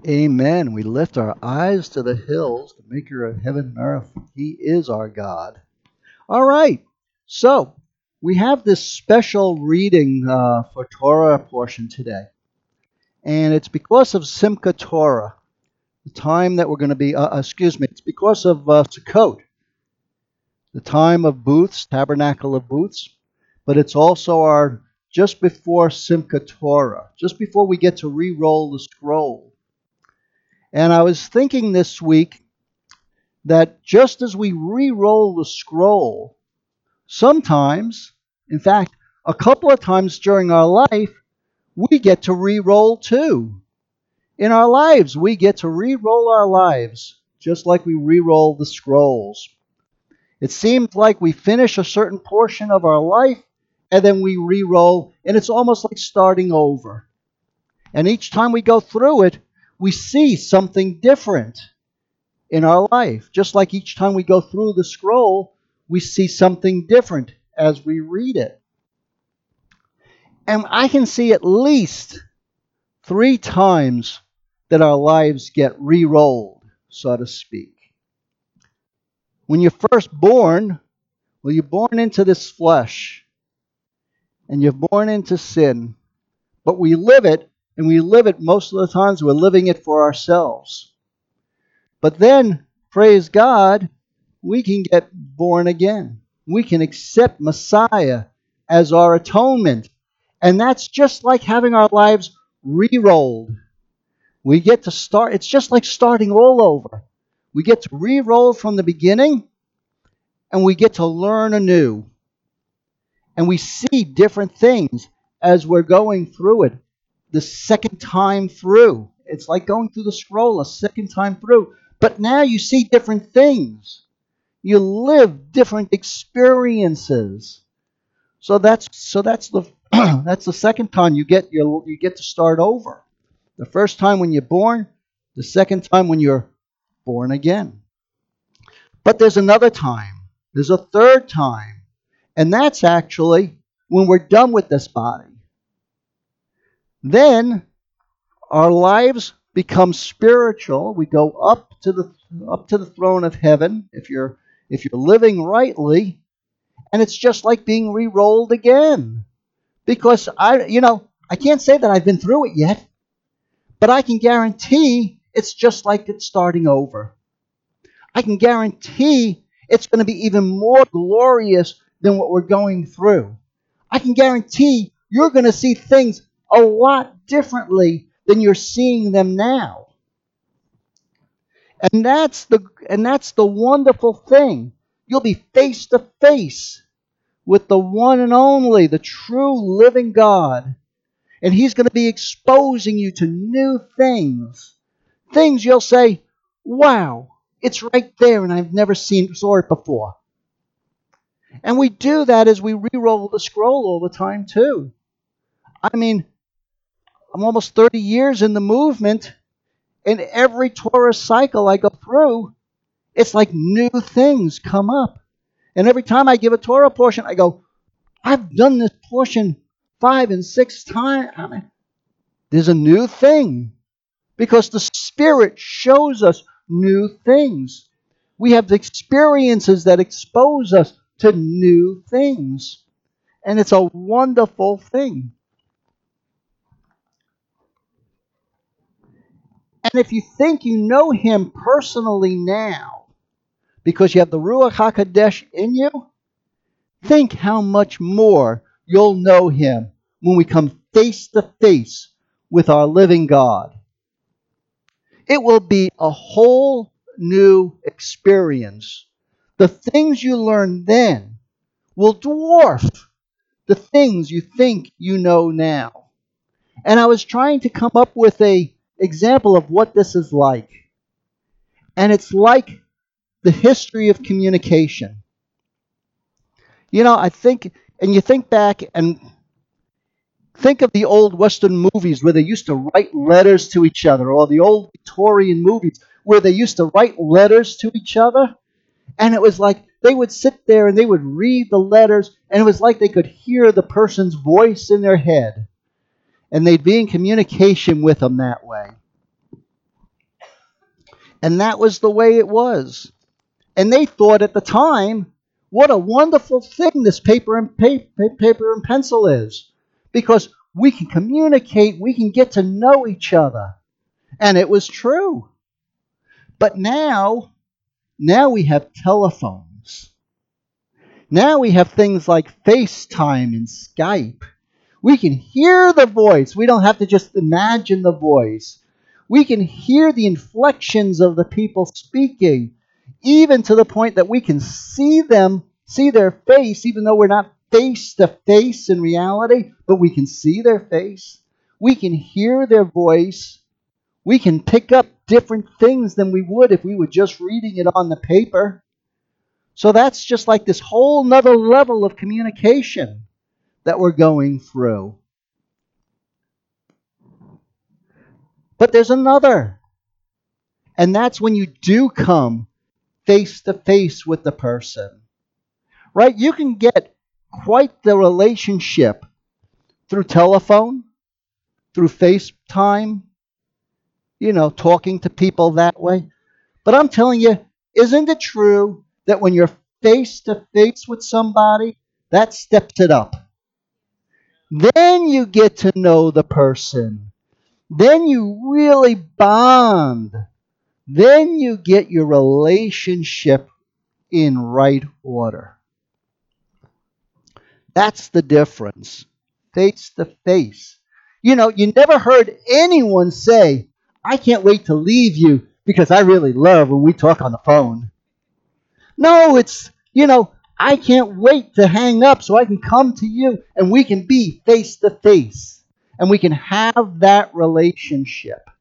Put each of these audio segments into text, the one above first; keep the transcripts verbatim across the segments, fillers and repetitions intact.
Amen. We lift our eyes to the hills, the maker of heaven and earth. He is our God. All right. So we have this special reading uh, for Torah portion today. And it's because of Simchat Torah, the time that we're going to be, uh, excuse me, it's because of uh, Sukkot, the time of booths, tabernacle of booths. But it's also our just before Simchat Torah, just before we get to re-roll the scroll. And I was thinking this week that just as we re-roll the scroll, sometimes, in fact, a couple of times during our life, we get to re-roll too. In our lives, we get to re-roll our lives, just like we re-roll the scrolls. It seems like we finish a certain portion of our life, and then we re-roll, and it's almost like starting over. And each time we go through it, we see something different in our life. Just like each time we go through the scroll, we see something different as we read it. And I can see at least three times that our lives get re-rolled, so to speak. When you're first born, well, you're born into this flesh, and you're born into sin, but we live it, and we live it most of the times, we're living it for ourselves. But then, praise God, we can get born again. We can accept Messiah as our atonement. And that's just like having our lives re-rolled. We get to start, it's just like starting all over. We get to re-roll from the beginning, and we get to learn anew. And we see different things as we're going through it the second time through. It's like going through the scroll a second time through. But now you see different things. You live different experiences. So that's so that's the that's the second time you get you you get to start over. The first time when you're born, the second time when you're born again. But there's another time. There's a third time. And that's actually when we're done with this body. Then our lives become spiritual. We go up to the up to the throne of heaven if you're if you're living rightly, and it's just like being re-rolled again. Because I you know, I can't say that I've been through it yet, but I can guarantee it's just like it's starting over. I can guarantee it's going to be even more glorious than what we're going through. I can guarantee you're going to see things a lot differently than you're seeing them now. And that's the and that's the wonderful thing. You'll be face to face with the one and only, the true living God. And He's going to be exposing you to new things. Things you'll say, wow, it's right there and I've never seen saw it before. And we do that as we re-roll the scroll all the time too. I mean, I'm almost thirty years in the movement, and every Torah cycle I go through, it's like new things come up. And every time I give a Torah portion, I go, I've done this portion five and six times. I mean, there's a new thing. Because the Spirit shows us new things. We have experiences that expose us to new things. And it's a wonderful thing. And if you think you know Him personally now, because you have the Ruach HaKodesh in you, think how much more you'll know Him when we come face to face with our living God. It will be a whole new experience. The things you learn then will dwarf the things you think you know now. And I was trying to come up with an example of what this is like. And it's like the history of communication. You know, I think, and you think back and think of the old Western movies where they used to write letters to each other, or the old Victorian movies where they used to write letters to each other. And it was like they would sit there and they would read the letters, and it was like they could hear the person's voice in their head. And they'd be in communication with them that way. And that was the way it was. And they thought at the time, what a wonderful thing this paper and paper, paper and pencil is. Because we can communicate, we can get to know each other. And it was true. But now, now we have telephones. Now we have things like FaceTime and Skype. We can hear the voice. We don't have to just imagine the voice. We can hear the inflections of the people speaking, even to the point that we can see them, see their face, even though we're not face to face in reality, but we can see their face. We can hear their voice. We can pick up different things than we would if we were just reading it on the paper. So that's just like this whole nother level of communication that we're going through. But there's another. And that's when you do come face to face with the person. Right? You can get quite the relationship through telephone, through FaceTime, you know, talking to people that way. But I'm telling you, isn't it true that when you're face to face with somebody, that steps it up? Then you get to know the person. Then you really bond. Then you get your relationship in right order. That's the difference. Face to face. You know, you never heard anyone say, I can't wait to leave you because I really love when we talk on the phone. No, it's, you know, I can't wait to hang up so I can come to you and we can be face to face. And we can have that relationship.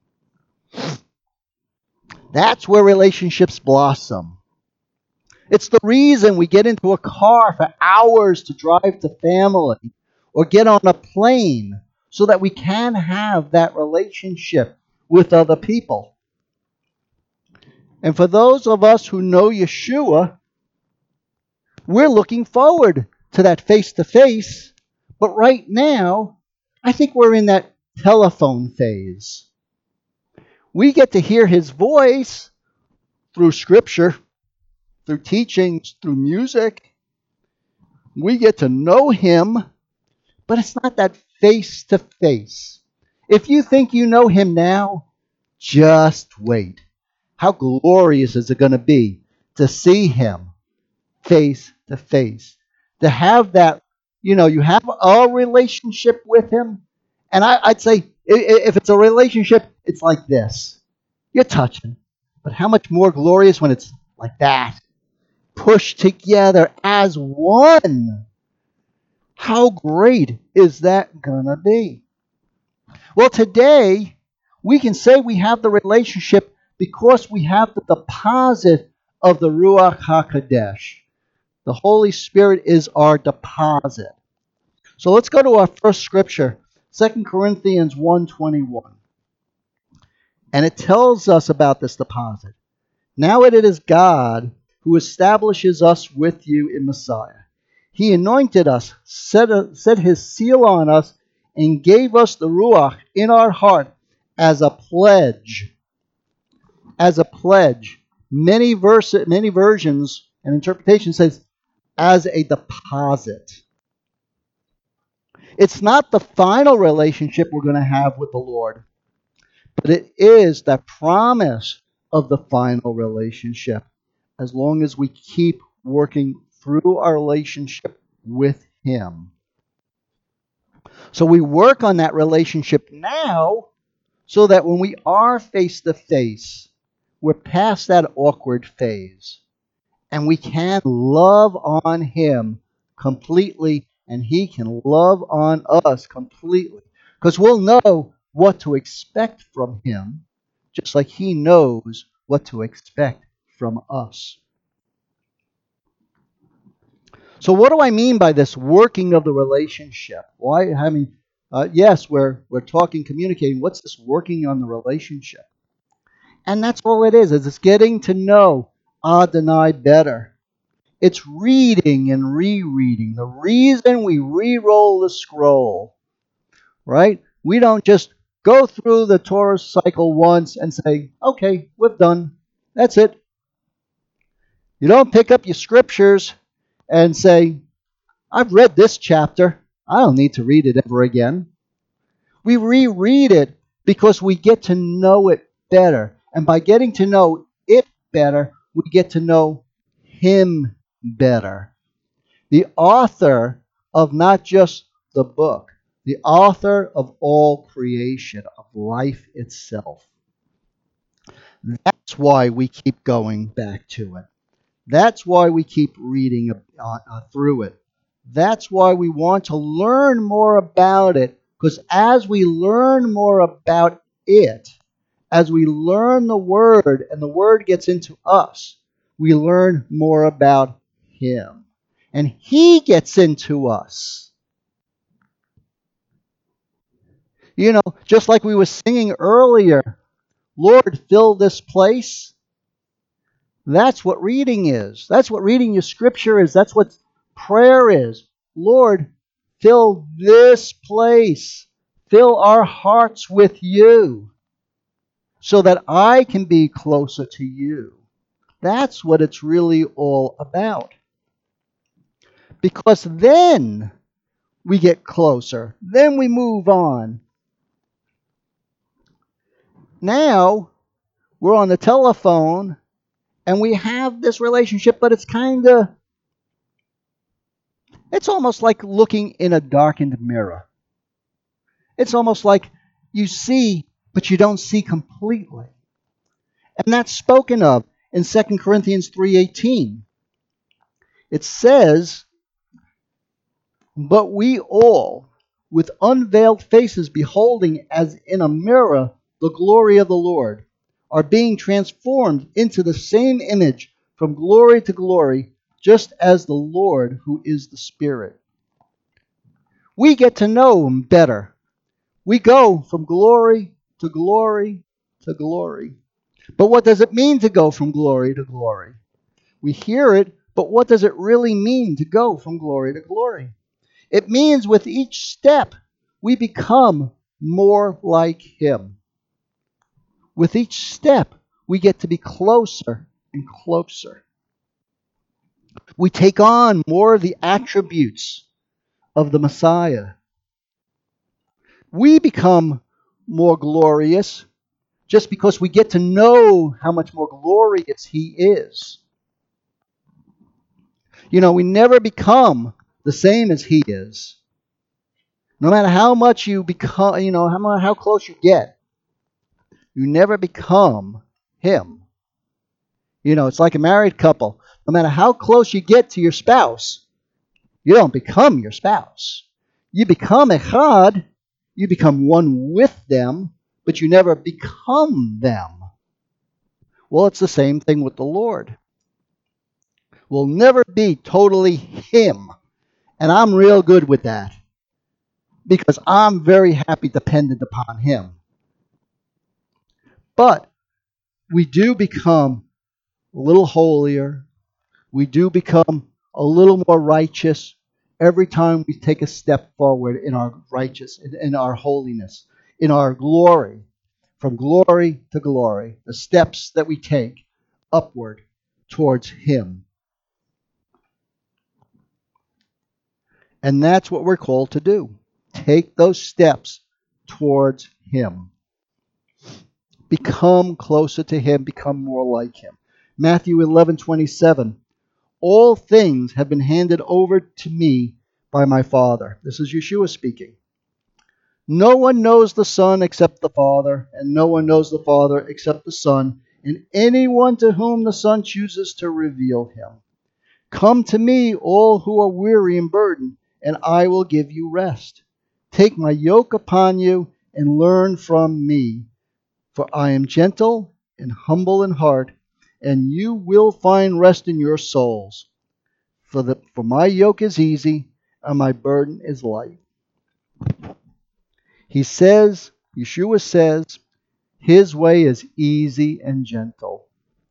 That's where relationships blossom. It's the reason we get into a car for hours to drive to family or get on a plane so that we can have that relationship with other people. And for those of us who know Yeshua, we're looking forward to that face-to-face. But right now, I think we're in that telephone phase. We get to hear his voice through scripture, through teachings, through music. We get to know him, but it's not that face-to-face. If you think you know him now, just wait. How glorious is it going to be to see him face-to-face? To have that, you know, you have a relationship with him. And I, I'd say if it's a relationship, it's like this. You're touching. But how much more glorious when it's like that? Pushed together as one. How great is that gonna be? Well, today we can say we have the relationship because we have the deposit of the Ruach HaKodesh. The Holy Spirit is our deposit. So let's go to our first scripture, Second Corinthians one twenty-one. And it tells us about this deposit. Now it is God who establishes us with you in Messiah. He anointed us, set, a, set his seal on us, and gave us the Ruach in our heart as a pledge. As a pledge. Many, verse, many versions and interpretations says, as a deposit. It's not the final relationship we're going to have with the Lord, but it is that promise of the final relationship, as long as we keep working through our relationship with him. So we work on that relationship now so that when we are face to face, we're past that awkward phase and we can love on him completely and he can love on us completely, because we'll know what to expect from him just like he knows what to expect from us. So what do I mean by this working of the relationship? Why? I mean, uh, yes, we're we're talking, communicating. What's this working on the relationship? And that's all it is. Is it's getting to know Adonai better. It's reading and rereading. The reason we re-roll the scroll, right? We don't just go through the Torah cycle once and say, okay, we're done. That's it. You don't pick up your scriptures and say, I've read this chapter. I don't need to read it ever again. We reread it because we get to know it better. And by getting to know it better, we get to know Him better. The author of not just the book, the author of all creation, of life itself. That's why we keep going back to it. That's why we keep reading uh, uh, through it. That's why we want to learn more about it, because as we learn more about it, as we learn the Word and the Word gets into us, we learn more about Him. And He gets into us. You know, just like we were singing earlier, Lord, fill this place. That's what reading is. That's what reading your scripture is. That's what prayer is. Lord, fill this place. Fill our hearts with you so that I can be closer to you. That's what it's really all about. Because then we get closer. Then we move on. Now we're on the telephone and we have this relationship, but it's kind of, it's almost like looking in a darkened mirror. It's almost like you see, but you don't see completely. And that's spoken of in Second Corinthians three eighteen. It says, but we all, with unveiled faces beholding as in a mirror the glory of the Lord, are being transformed into the same image from glory to glory, just as the Lord who is the Spirit. We get to know Him better. We go from glory to glory to glory. But what does it mean to go from glory to glory? We hear it, but what does it really mean to go from glory to glory? It means with each step, we become more like Him. With each step, we get to be closer and closer. We take on more of the attributes of the Messiah. We become more glorious just because we get to know how much more glorious He is. You know, we never become the same as He is. No matter how much you become, you know, how, how close you get, you never become Him. You know, it's like a married couple. No matter how close you get to your spouse, you don't become your spouse. You become echad, you become one with them, but you never become them. Well, it's the same thing with the Lord. We'll never be totally Him. And I'm real good with that, because I'm very happy dependent upon Him. But we do become a little holier. We do become a little more righteous every time we take a step forward in our righteousness, in, in our holiness, in our glory, from glory to glory, the steps that we take upward towards Him. And that's what we're called to do. Take those steps towards Him. Become closer to Him. Become more like Him. Matthew eleven twenty-seven. All things have been handed over to me by my Father. This is Yeshua speaking. No one knows the Son except the Father, and no one knows the Father except the Son, and anyone to whom the Son chooses to reveal Him. Come to me, all who are weary and burdened, and I will give you rest. Take my yoke upon you and learn from me, for I am gentle and humble in heart, and you will find rest in your souls. For, the, for my yoke is easy and my burden is light. He says, Yeshua says, His way is easy and gentle.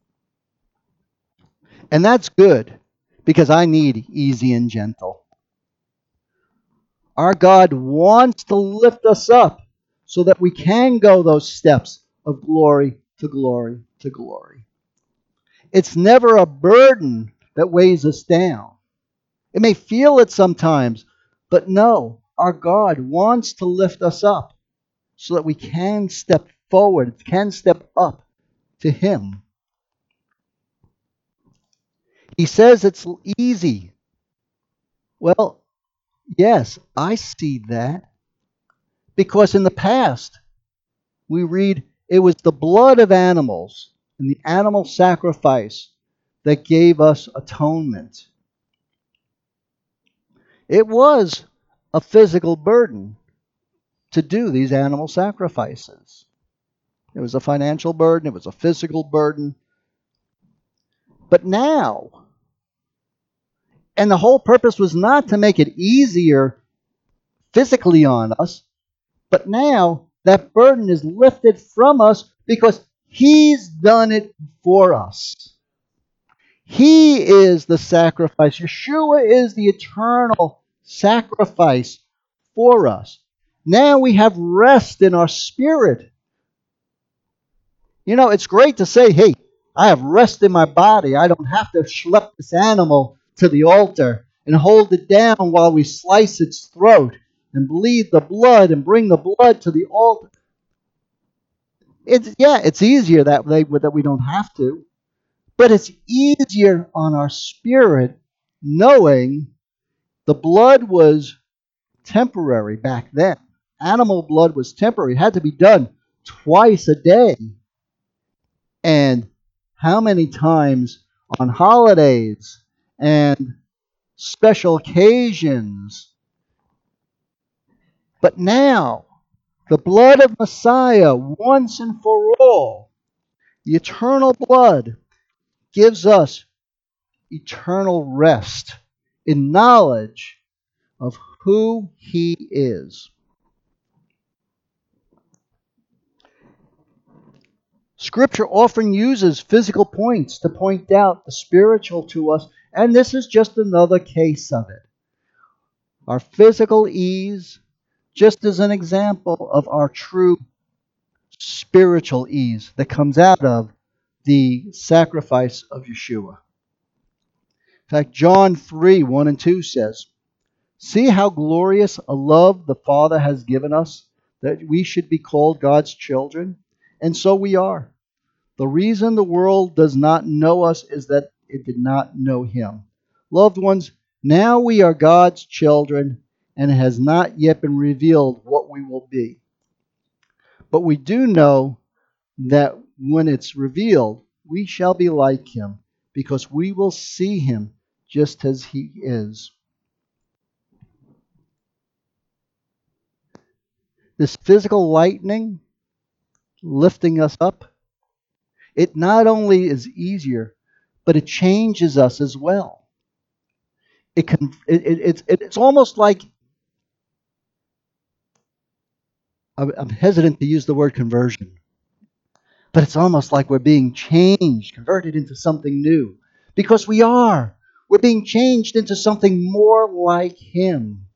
And that's good, because I need easy and gentle. Our God wants to lift us up, so that we can go those steps of glory to glory to glory. It's never a burden that weighs us down. It may feel it sometimes, but no, our God wants to lift us up so that we can step forward, can step up to Him. He says it's easy. Well, yes, I see that. Because in the past, we read it was the blood of animals and the animal sacrifice that gave us atonement. It was a physical burden to do these animal sacrifices. It was a financial burden, it was a physical burden. But now, and the whole purpose was not to make it easier physically on us, but now that burden is lifted from us because He's done it for us. He is the sacrifice. Yeshua is the eternal sacrifice for us. Now we have rest in our spirit. You know, it's great to say, hey, I have rest in my body. I don't have to schlep this animal to the altar and hold it down while we slice its throat and bleed the blood and bring the blood to the altar. It's, yeah, it's easier that way that we don't have to. But it's easier on our spirit knowing the blood was temporary back then. Animal blood was temporary. It had to be done twice a day. And how many times on holidays and special occasions. But now, the blood of Messiah, once and for all, the eternal blood, gives us eternal rest in knowledge of who He is. Scripture often uses physical points to point out the spiritual to us, and this is just another case of it. Our physical ease, just as an example of our true spiritual ease that comes out of the sacrifice of Yeshua. In fact, John three, one and two says, "See how glorious a love the Father has given us, that we should be called God's children, and so we are. The reason the world does not know us is that it did not know Him. Loved ones, now we are God's children, and it has not yet been revealed what we will be. But we do know that when it's revealed, we shall be like Him, because we will see Him just as He is." This physical lightning lifting us up, it not only is easier, but it changes us as well. It can. It, it, it's it's almost like, I'm hesitant to use the word conversion, but it's almost like we're being changed, converted into something new, because we are. We're being changed into something more like Him.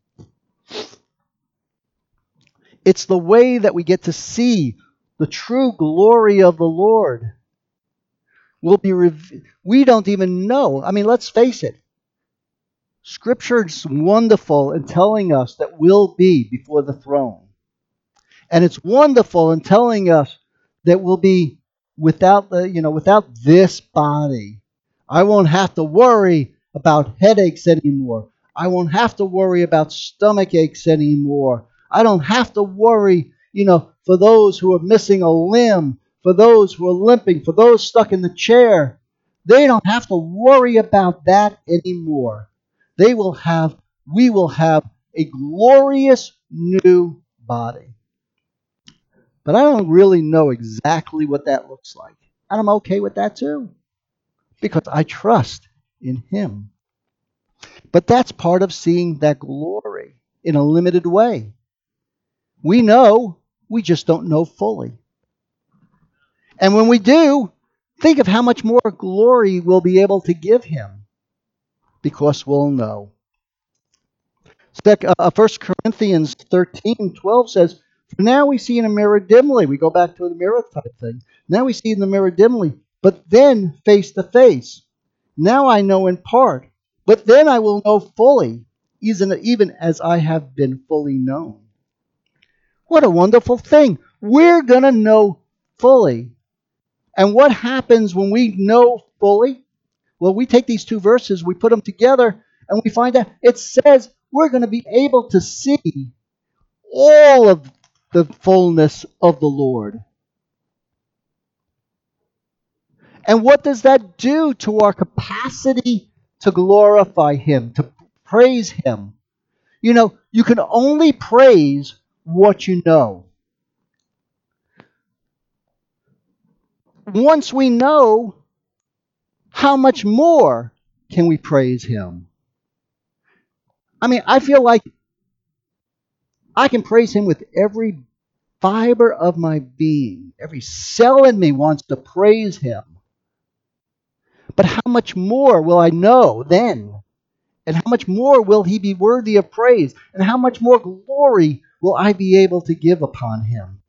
It's the way that we get to see the true glory of the Lord. Will be rev- we don't even know. I mean, let's face it. Scripture is wonderful in telling us that we'll be before the throne. And it's wonderful in telling us that we'll be without the, you know, without this body. I won't have to worry about headaches anymore. I won't have to worry about stomach aches anymore. I don't have to worry, you know, for those who are missing a limb, for those who are limping, for those stuck in the chair. They don't have to worry about that anymore. They will have, we will have a glorious new body. But I don't really know exactly what that looks like. And I'm okay with that too, because I trust in Him. But that's part of seeing that glory in a limited way. We know, we just don't know fully. And when we do, think of how much more glory we'll be able to give Him, because we'll know. First Corinthians thirteen twelve says, Now we see in a mirror dimly. We go back to the mirror type thing. Now we see in the mirror dimly, but then face to face. Now I know in part, but then I will know fully, even, even as I have been fully known. What a wonderful thing. We're going to know fully. And what happens when we know fully? Well, we take these two verses, we put them together, and we find out it says we're going to be able to see all of the fullness of the Lord. And what does that do to our capacity to glorify Him, to praise Him? You know, you can only praise what you know. Once we know, how much more can we praise Him? I mean, I feel like I can praise Him with every fiber of my being. Every cell in me wants to praise Him. But how much more will I know then? And how much more will He be worthy of praise? And how much more glory will I be able to give upon Him?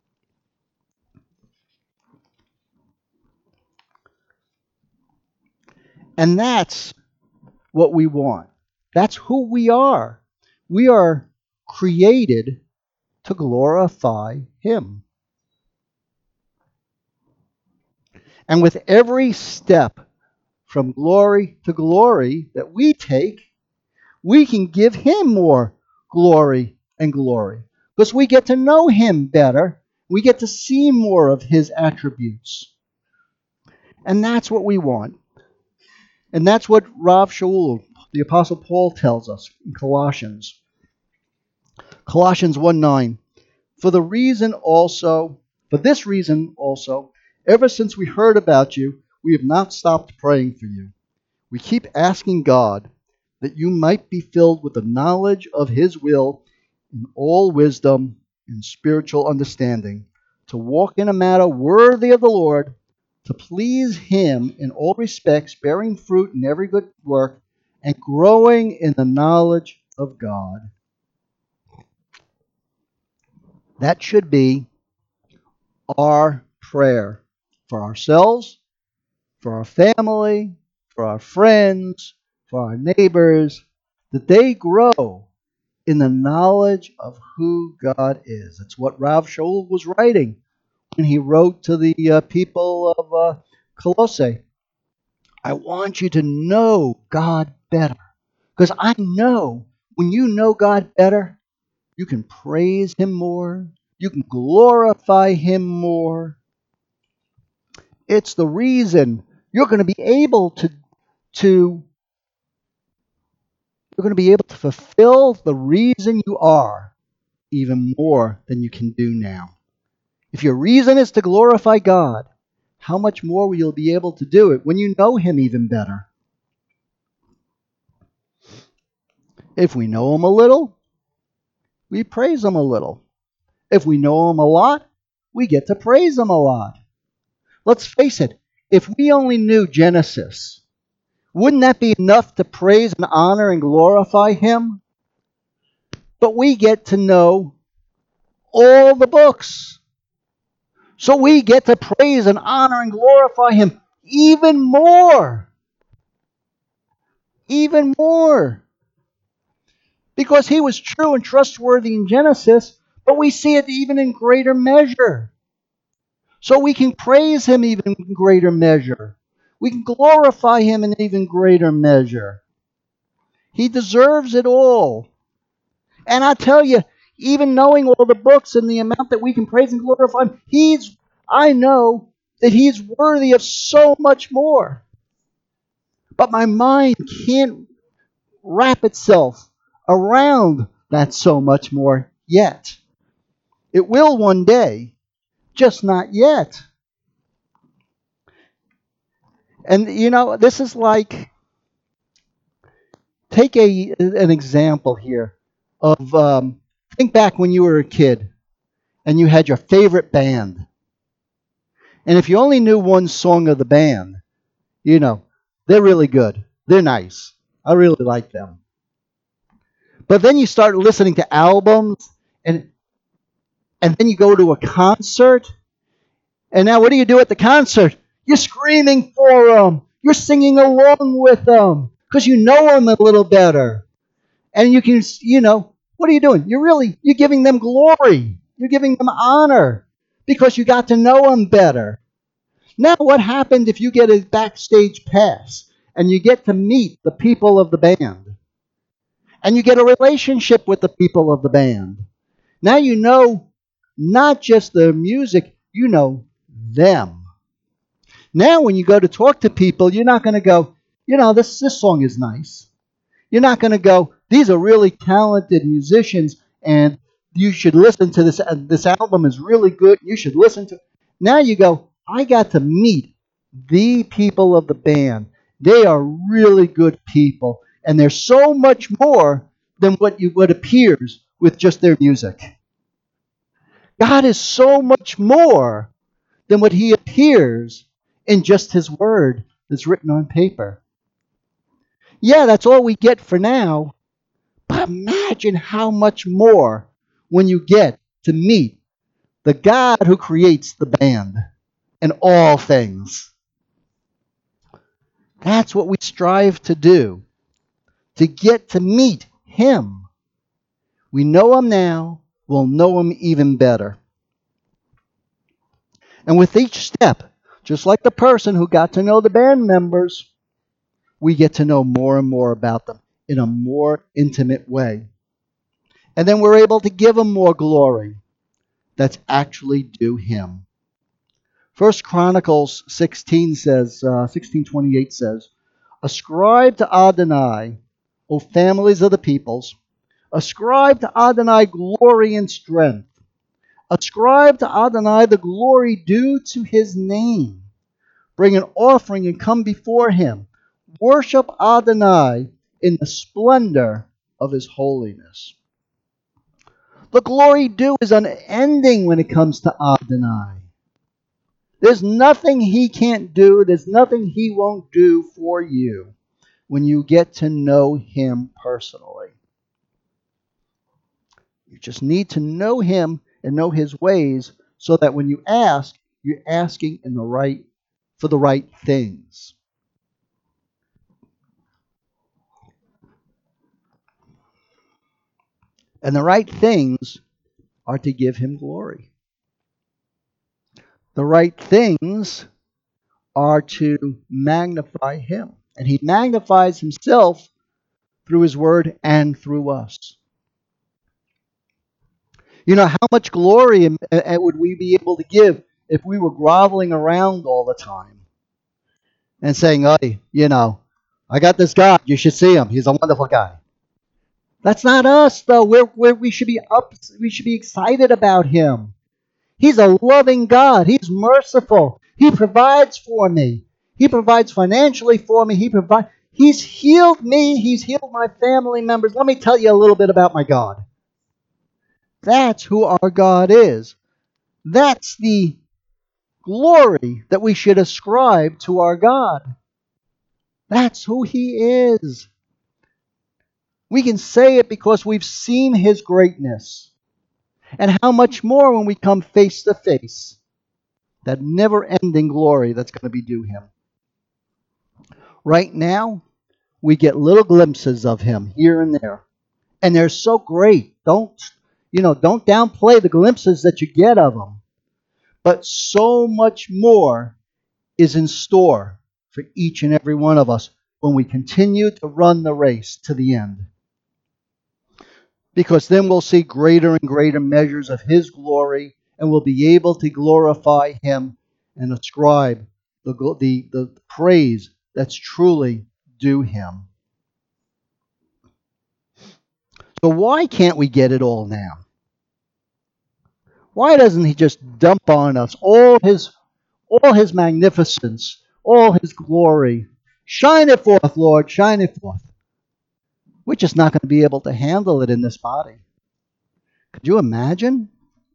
And that's what we want. That's who we are. We are created to glorify Him. And with every step from glory to glory that we take, we can give Him more glory and glory. Because we get to know Him better. We get to see more of His attributes. And that's what we want. And that's what Rav Shaul, the Apostle Paul, tells us in Colossians. Colossians one nine. For the reason also, for this reason also, ever since we heard about you, we have not stopped praying for you. We keep asking God that you might be filled with the knowledge of His will in all wisdom and spiritual understanding, to walk in a manner worthy of the Lord, to please Him in all respects, bearing fruit in every good work, and growing in the knowledge of God. That should be our prayer for ourselves, for our family, for our friends, for our neighbors, that they grow in the knowledge of who God is. That's what Rav Shaul was writing when he wrote to the uh, people of uh, Colossae. I want you to know God better. Because I know when you know God better, you can praise Him more. You can glorify Him more. It's the reason you're going to be able to, to you're going to be able to fulfill the reason you are even more than you can do now. If your reason is to glorify God, how much more will you be able to do it when you know Him even better? If we know Him a little, we praise Him a little. If we know Him a lot, we get to praise Him a lot. Let's face it, if we only knew Genesis, wouldn't that be enough to praise and honor and glorify Him? But we get to know all the books. So we get to praise and honor and glorify Him even more. Even more. Because He was true and trustworthy in Genesis, but we see it even in greater measure. So we can praise Him even in greater measure. We can glorify Him in even greater measure. He deserves it all. And I tell you, even knowing all the books and the amount that we can praise and glorify Him, He's, I know that He's worthy of so much more. But my mind can't wrap itself around that so much more yet. It will one day, just not yet. And you know, this is like, take a an example here of um, think back when you were a kid and you had your favorite band. And if you only knew one song of the band, you know, they're really good. They're nice. I really like them. But then you start listening to albums, and And then you go to a concert. And now what do you do at the concert? You're screaming for them. You're singing along with them because you know them a little better. And you can, you know, what are you doing? You're really, you're giving them glory. You're giving them honor because you got to know them better. Now what happened if you get a backstage pass and you get to meet the people of the band? And you get a relationship with the people of the band. Now you know not just the music, you know them. Now when you go to talk to people, you're not going to go, you know, this, this song is nice. You're not going to go, these are really talented musicians and you should listen to this. Uh, this album is really good. You should listen to it. Now you go, I got to meet the people of the band. They are really good people. And they're so much more than what you what appears with just their music. God is so much more than what he appears in just his word that's written on paper. Yeah, that's all we get for now. But imagine how much more when you get to meet the God who creates the band and all things. That's what we strive to do, to get to meet him. We know him now, we'll know him even better. And with each step, just like the person who got to know the band members, we get to know more and more about them in a more intimate way. And then we're able to give him more glory that's actually due him. First Chronicles sixteen says, uh, sixteen twenty-eight says, ascribe to Adonai, O families of the peoples, ascribe to Adonai glory and strength. Ascribe to Adonai the glory due to his name. Bring an offering and come before him. Worship Adonai in the splendor of his holiness. The glory due is unending when it comes to Adonai. There's nothing he can't do. There's nothing he won't do for you when you get to know him personally. You just need to know him and know his ways so that when you ask, you're asking in the right for the right things. And the right things are to give him glory. The right things are to magnify him. And he magnifies himself through his word and through us. You know, how much glory would we be able to give if we were groveling around all the time and saying, hey, you know, I got this God. You should see him. He's a wonderful guy. That's not us, though. We're, we're, we should be up. We should be excited about him. He's a loving God. He's merciful. He provides for me. He provides financially for me. He provides. He's healed me. He's healed my family members. Let me tell you a little bit about my God. That's who our God is. That's the glory that we should ascribe to our God. That's who he is. We can say it because we've seen his greatness. And how much more when we come face to face. That never-ending glory that's going to be due him. Right now, we get little glimpses of him here and there. And they're so great. Don't, you know, don't downplay the glimpses that you get of him. But so much more is in store for each and every one of us when we continue to run the race to the end. Because then we'll see greater and greater measures of his glory, and we'll be able to glorify him and ascribe the, the, the praise that's truly due him. So why can't we get it all now? Why doesn't he just dump on us all his, all his magnificence, all his glory? Shine it forth, Lord, shine it forth. We're just not going to be able to handle it in this body. Could you imagine?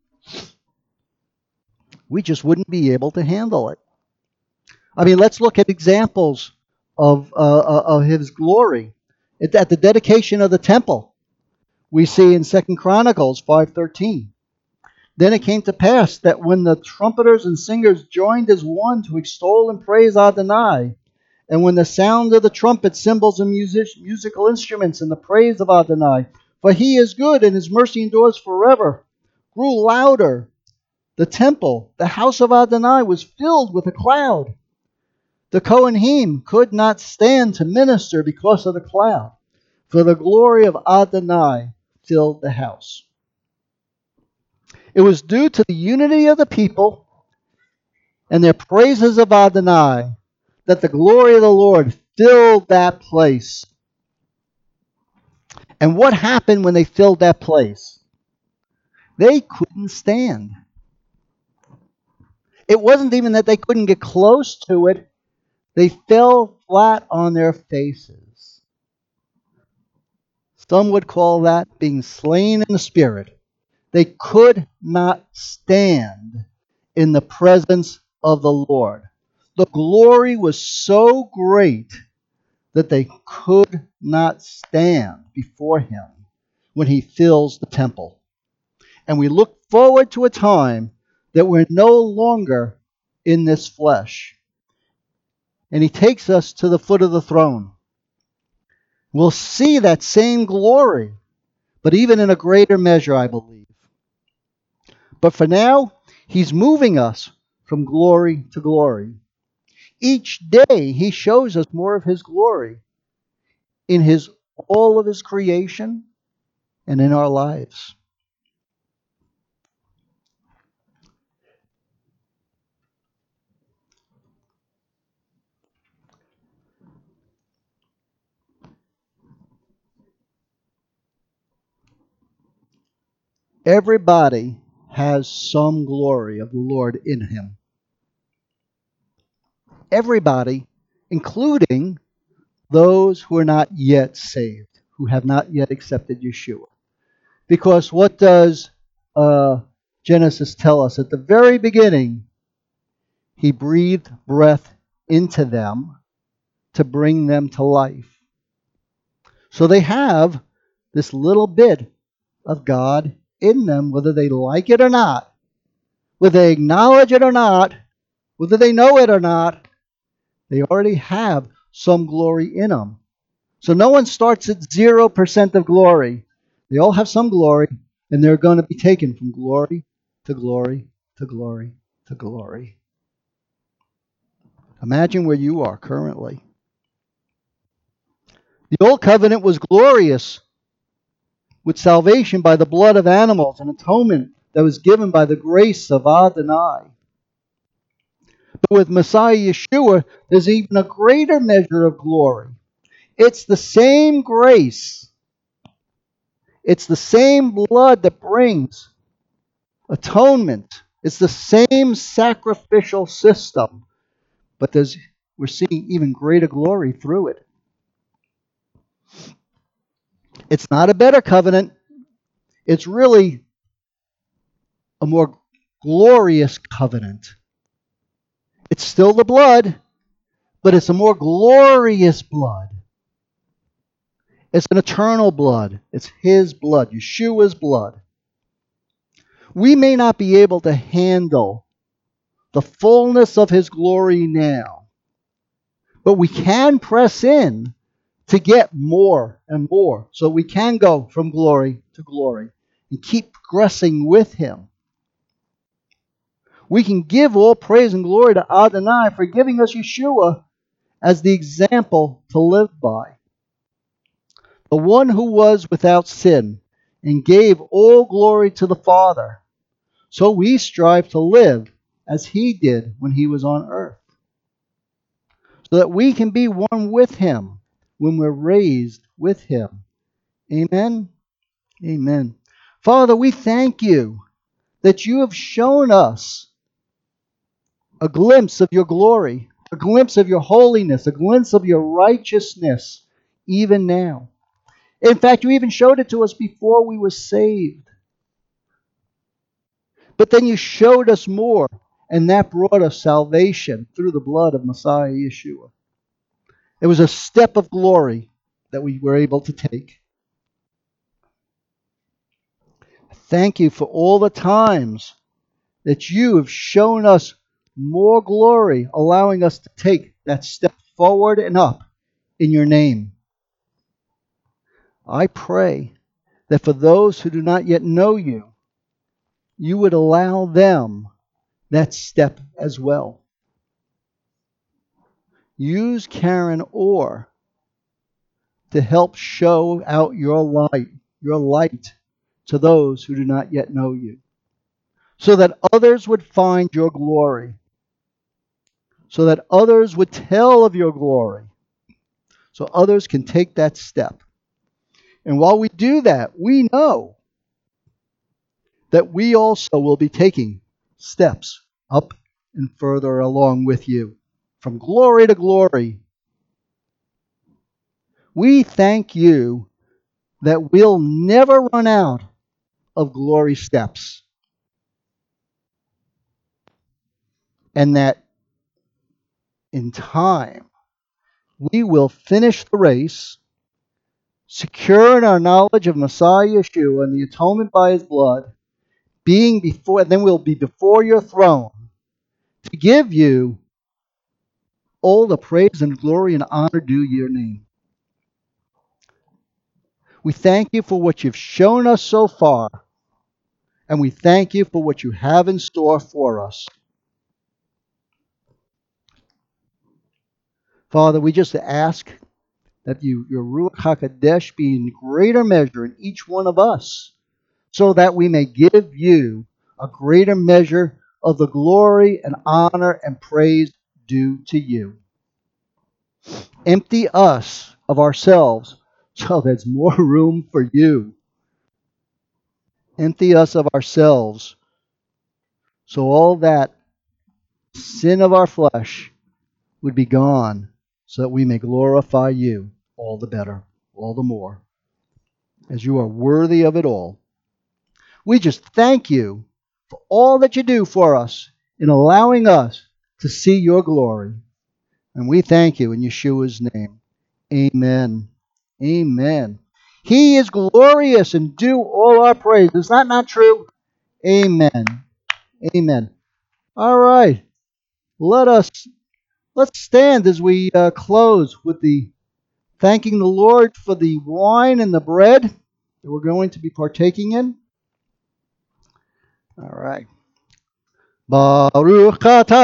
We just wouldn't be able to handle it. I mean, let's look at examples of, uh, of his glory. At the dedication of the temple, we see in Second Chronicles five thirteen. Then it came to pass that when the trumpeters and singers joined as one to extol and praise Adonai, and when the sound of the trumpet, cymbals, and music, musical instruments in the praise of Adonai, for he is good and his mercy endures forever, grew louder, the temple, the house of Adonai, was filled with a cloud. The Kohanim could not stand to minister because of the cloud, for the glory of Adonai filled the house. It was due to the unity of the people and their praises of Adonai that the glory of the Lord filled that place. And what happened when they filled that place? They couldn't stand. It wasn't even that they couldn't get close to it. They fell flat on their faces. Some would call that being slain in the spirit. They could not stand in the presence of the Lord. The glory was so great that they could not stand before him when he fills the temple. And we look forward to a time that we're no longer in this flesh. And he takes us to the foot of the throne. We'll see that same glory, but even in a greater measure, I believe. But for now, he's moving us from glory to glory. Each day, he shows us more of his glory in his all of his creation and in our lives. Everybody has some glory of the Lord in him. Everybody, including those who are not yet saved, who have not yet accepted Yeshua. Because what does uh, Genesis tell us? At the very beginning, he breathed breath into them to bring them to life. So they have this little bit of God in them, whether they like it or not, whether they acknowledge it or not, whether they know it or not, they already have some glory in them. So no one starts at zero percent of glory. They all have some glory, and they're going to be taken from glory to glory to glory to glory. Imagine where you are currently. The old covenant was glorious with salvation by the blood of animals and atonement that was given by the grace of Adonai. But with Messiah Yeshua, there's even a greater measure of glory. It's the same grace. It's the same blood that brings atonement. It's the same sacrificial system. But there's, we're seeing even greater glory through it. It's not a better covenant. It's really a more glorious covenant. It's still the blood, but it's a more glorious blood. It's an eternal blood. It's his blood, Yeshua's blood. We may not be able to handle the fullness of his glory now, but we can press in to get more and more. So we can go from glory to glory and keep progressing with him. We can give all praise and glory to Adonai for giving us Yeshua as the example to live by. The one who was without sin and gave all glory to the Father. So we strive to live as he did when he was on earth, so that we can be one with him when we're raised with him. Amen? Amen. Father, we thank you that you have shown us a glimpse of your glory, a glimpse of your holiness, a glimpse of your righteousness, even now. In fact, you even showed it to us before we were saved. But then you showed us more, and that brought us salvation through the blood of Messiah Yeshua. It was a step of glory that we were able to take. Thank you for all the times that you have shown us more glory, allowing us to take that step forward and up in your name. I pray that for those who do not yet know you, you would allow them that step as well. Use Karen Orr to help show out your light, your light to those who do not yet know you, so that others would find your glory, so that others would tell of your glory, so others can take that step. And while we do that, we know that we also will be taking steps up and further along with you, from glory to glory. We thank you that we'll never run out of glory steps, and that in time we will finish the race, secure in our knowledge of Messiah Yeshua and the atonement by his blood, being before, and then we'll be before your throne to give you all the praise and glory and honor due your name. We thank you for what you've shown us so far, and we thank you for what you have in store for us. Father, we just ask that you, your Ruach HaKodesh be in greater measure in each one of us, so that we may give you a greater measure of the glory and honor and praise due to you. Empty us of ourselves so there's more room for you. Empty us of ourselves so all that sin of our flesh would be gone, so that we may glorify you all the better, all the more, as you are worthy of it all. We just thank you for all that you do for us in allowing us to see your glory. And we thank you in Yeshua's name. Amen. Amen. He is glorious and due all our praise. Is that not true? Amen. Amen. All right. Let us let's stand as we uh, close with the thanking the Lord for the wine and the bread that we're going to be partaking in. All right. Baruch atah